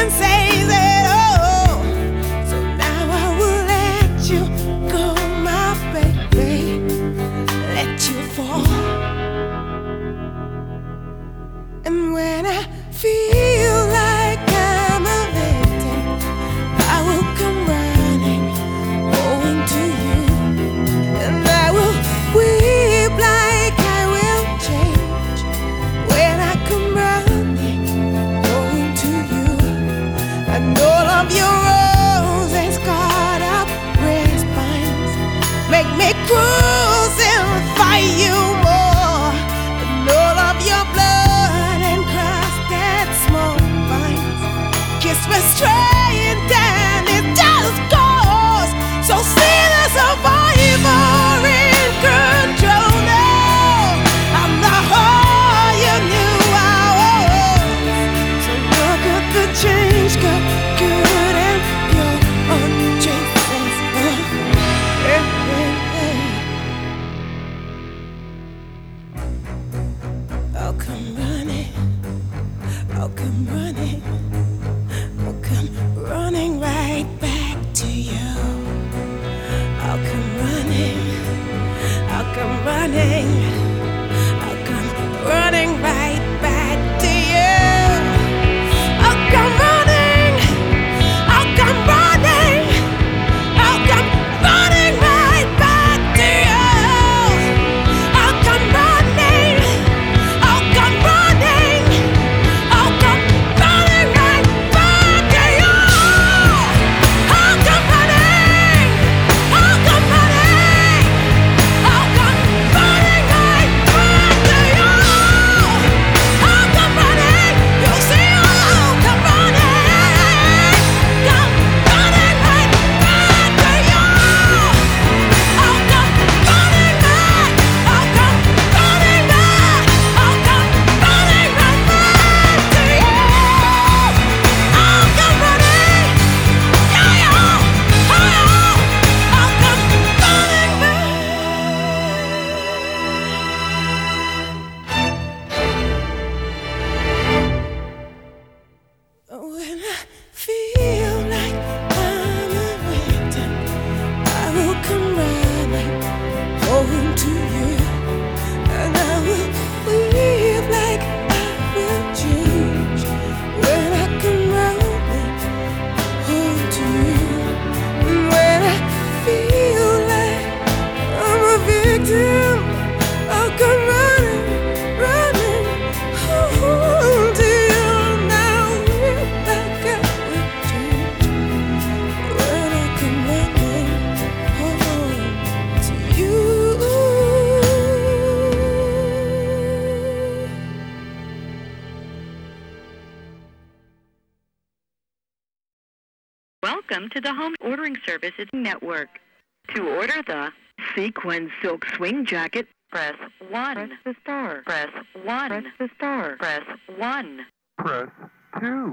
says it all. So now I will let you go, my baby. Let you fall. And when I feel like I'm a victim, I will come running, going to you. And I will weep like I will change when I come running, going to you. And all of your roses caught up red spines make me crucify you more. And all of your blood and crusted small vines kiss me straight down, it just goes. So see the survivor in control now. I'm the whole you knew I was. So look at the change, got good and pure on Jesus. Hey, hey, hey. I'll come running, I'll come running, I'll come running right back to you. I'll come running, I'll come running, I'll come running right back to you. I'll come running, I'll come running, I'll come running right back to you. I'll come running, I'll come running, I'll come running right back to you. I'll come running, I'll come running, I'll come running right back to you. I'll come running, you'll see I'll come running, come running right back to you. I'll come running back, I'll come running back, I'll come running right back to you. I'll come running, yeah, I'll come running back. When I feel like I'm a victim, I will come running home to you. And I will weep like I will change when I come running home to you. And when I feel like I'm a victim, I'll come running, running home to you. Now weep like I will change when I come running home to you. Welcome to the Home Ordering Services Network. To order the Sequin Silk Swing Jacket, press 1. Press the star. Press 1. Press the star. Press 1. Press 2.